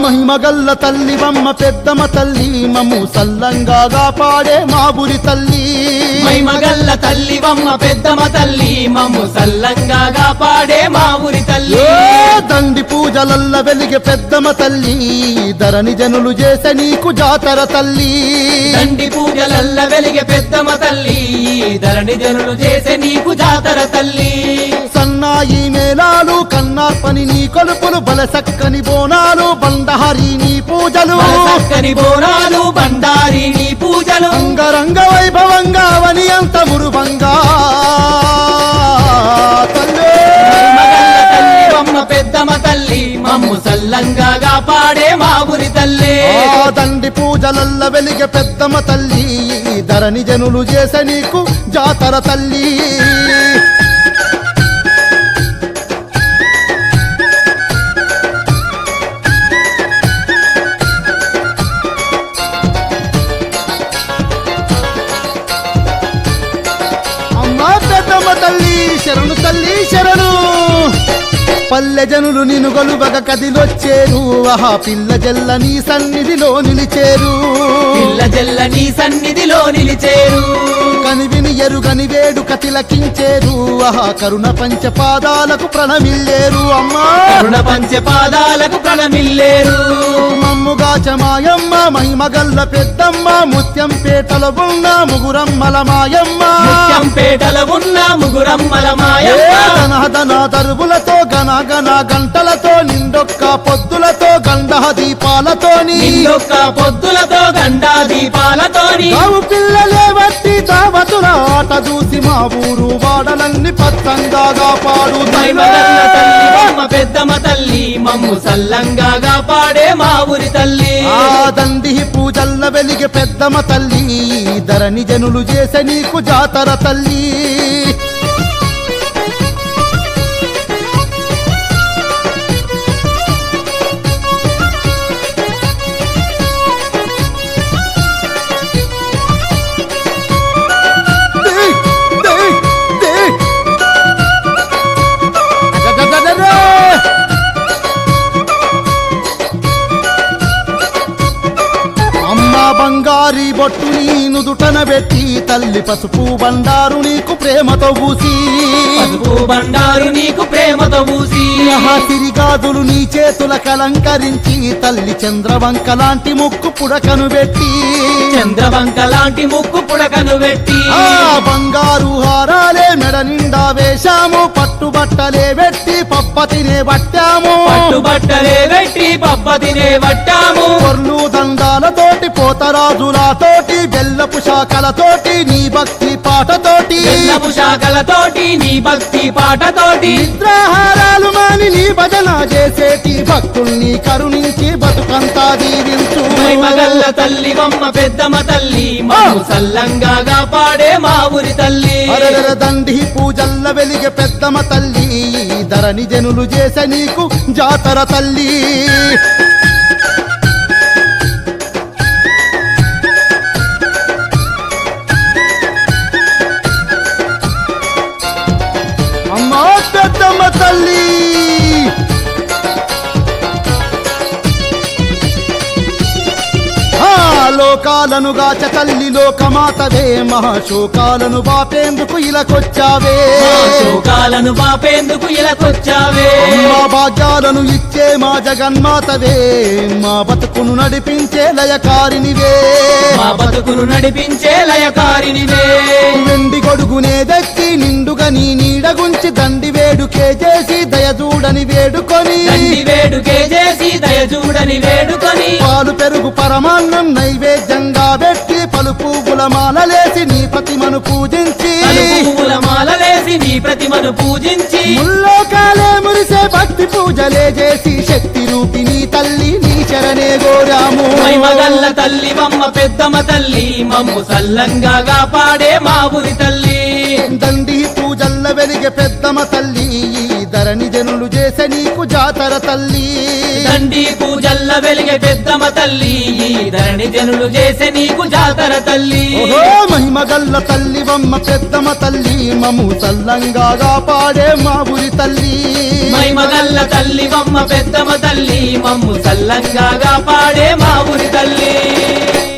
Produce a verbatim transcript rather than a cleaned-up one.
మహిమగల్ల తల్లివమ్మ పెద్దమ్మ తల్లి మమ్ము సల్లంగా కాపాడే మా ఊరి తల్లి మహిమగల్ల తల్లివమ్మ పెద్దమ్మ తల్లి మమ్ము సల్లంగా కాపాడే మా ఊరి తల్లి దండి పూజలల్ల వెలిగే పెద్దమ్మ తల్లి ధరణి జనులు చేసే నీకు జాతర తల్లి దండి పూజలల్ల వెలిగే పెద్దమ్మ తల్లి ధరణి జనులు చేసే నీకు జాతర తల్లి సన్నాయి మేళాలు కన్నార్పని నీ కొలుపులు బలసక్కని బోనాలు బండహరి నీ పూజలు చక్కని బోనాలు బండారి నీ పూజలు అంగరంగ వైభవంగా వని అంత మురువంగా తల్లి తల్లివమ్మ పెద్దమ్మ తల్లి మమ్ము సల్లంగా కాపాడే మా ఊరి తల్లి దండి పూజలల్ల వెలిగే పెద్దమ్మ తల్లి ధరణి జనులు చేసే నీకు జాతర తల్లి అమ్మా పెద్దమ్మ తల్లి శరణు తల్లి శరణు పల్లె జనులు నిన్ను గొలువగ కదిలొచ్చేరు ఆహా పిల్ల జల్ల నీ సన్నిధిలో నిలిచేరు పిల్ల జల్ల నీ సన్నిధిలో నిలిచేరు కనివిని ఎరుగని వేడుక తిలకించేరు ఆహా కరుణ పంచ పాదాలకు ప్రణమిల్లేరు అమ్మా కరుణ పంచ పాదాలకు ప్రణమిల్లేరు మమ్ముగా చమాయమ్మ మహిమగల్ల పెద్దమ్మ ముత్యం పేటల ఉన్న ముగురమ్మల మాయమ్మ ముత్యం పేటల ఉన్న ముగురమ్మల మాయమ్మ ధన దరువులతో గణ గణ గంటలతో నిండొక్క పొద్దులతో గండ దీపాలతోని నిండొక్క పొద్దులతో గండా దీపాలతోని గావు పిల్లలే వట్టి దావతుల ఆట చూసి మా ఊరు వాడలన్నీ పచ్చంగా కాపాడు మహిమగల్ల తల్లివమ్మ పెద్దమ్మ తల్లి మమ్ము సల్లంగా కాపాడే మా ఊరి తల్లి ఆ దండి పూజల్ల వెలిగే పెద్దమ్మ తల్లి ధరణి జనులు చేసే నీకు జాతర తల్లి బంగారి బొట్టుని నుదుటన పెట్టి తల్లి పసుపు బండారు నీకు ప్రేమతో పూసి పసుపు బండారు నీకు ప్రేమతో పూసి సిరిగాదులు నీ చేతుల కలంకరించి తల్లి చంద్రవంక లాంటి ముక్కు పుడకను పెట్టి చంద్రవంక లాంటి ముక్కు పుడకను పెట్టి ఆ బంగారు హారాలే మెడ నిండా వేశాము పట్టుబట్టలే పెట్టి పప్పతినే పట్టాము పట్టుబట్టలే పెట్టి పప్పతినే పట్టాము కొర్లు దండాలతోటి పోతరాజులతోటి బెల్లపు శాఖలతోటి నీ భక్తి పాటతోటి బెల్లపు శాఖలతోటి నీ భక్తి పాటతోటి నిద్రాహారాలు మాని నీ భజన చేసేటి భక్తుల్ని కరుణించి బతుకంతా దీవించు మహిమగల్ల తల్లివమ్మ పెద్దమ్మ తల్లి మమ్ము సల్లంగా కాపాడే మా ఊరి తల్లి అరెర దండి పూజల్ల వెలిగే పెద్దమ్మ తల్లి ధరణి జనులు చేసే నీకు జాతర తల్లి అమ్మా పెద్దమ్మ తల్లి లోకాలను గాచ తల్లి లోకమాతవే మహాశోకాలను బాపేందుకు ఇలాకొచ్చావే శోకాలను బాపేందుకు ఇలాకొచ్చావే మా భాగ్యాలను ఇచ్చే మా జగన్మాతవే మా బతుకును నడిపించే లయకారినివే మా బతుకును నడిపించే లయకారినివే వెండి గొడుగునే దక్కి నిండుగా నీ నీడగుంచి దండి వేడుకే చేసి దయచూడని వేడుకొని దండి వేడుకే చేసి దయచూడని వేడుకొని పాలు పెరుగు పరమాన్నం నైవేద్యంగా పెట్టి పలు పువ్వుల మాలలేసి నీ ప్రతిమను పూజించి పువ్వుల మాలలేసి నీ ప్రతిమను పూజించి ముల్లోకాలే మురిసే భక్తి పూజలే చేసి శక్తి రూపిణి తల్లి నీ శరణే గోరాము మహిమగల్ల తల్లివమ్మ పెద్దమ్మ తల్లి మమ్ము సల్లంగా కాపాడే మా ఊరి తల్లి దండి పూజల్ల వెలిగే పెద్దమ్మ తల్లి ధరణి జనులు చేసే నీకు జాతర తల్లి దండి పూజల్ల వెలిగే పెద్దమ్మ తల్లి ధరణి జనులు చేసే నీకు జాతర తల్లి ఓహో మహిమగల్ల తల్లివమ్మ పెద్దమ్మ తల్లి మము సల్లంగా కాపాడే మా ఊరి తల్లి మహిమగల్ల తల్లివమ్మ పెద్దమ్మ తల్లి మమ్ము సల్లంగా కాపాడే మా ఊరి తల్లి